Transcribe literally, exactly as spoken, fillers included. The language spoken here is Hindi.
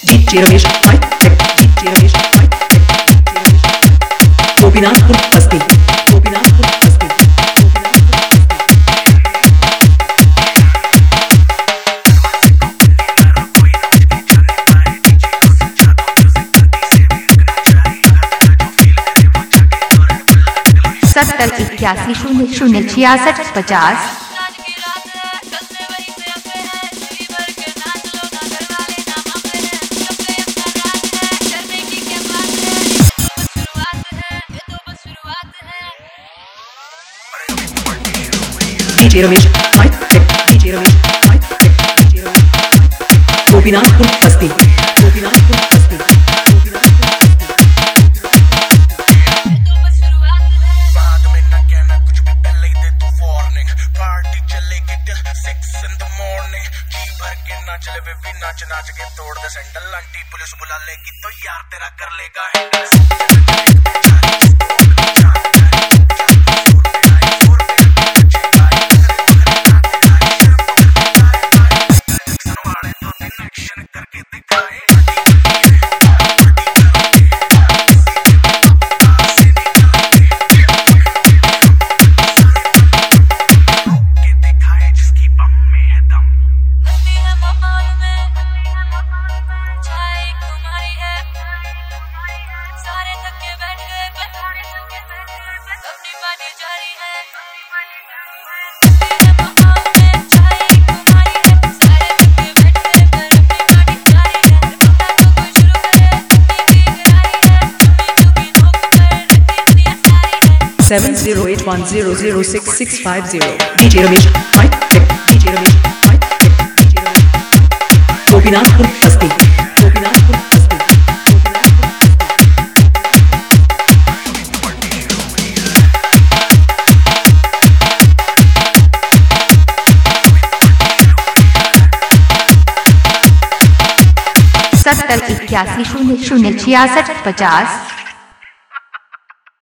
DJ Ramesh mic check DJ Ramesh mic check Gopinathpur Basti Gopinathpur Basti सत्तर इक्यासी शून्य शून्य छियासठ पचास। DJ Ramesh mic check DJ Ramesh mic check DJ Ramesh Gopinathpur Basti Gopinathpur बस्ती बाद में ना कहना कुछ भी पहले ही दे तू वार्निंग पार्टी चलेगी till six in the morning जी भर के ना चले वे भी नाच नाच के तोड़ दे सैंडल आंटी पुलिस बुला लेगी तो यार तेरा कर लेगा handle seven zero eight one zero zero six six five zero DJ Ramesh mic check DJ Ramesh mic check DJ Ramesh Gopinathpur Basti Gopinathpur Basti सत्तर इक्यासी शून्य शून्य छियासठ पचास।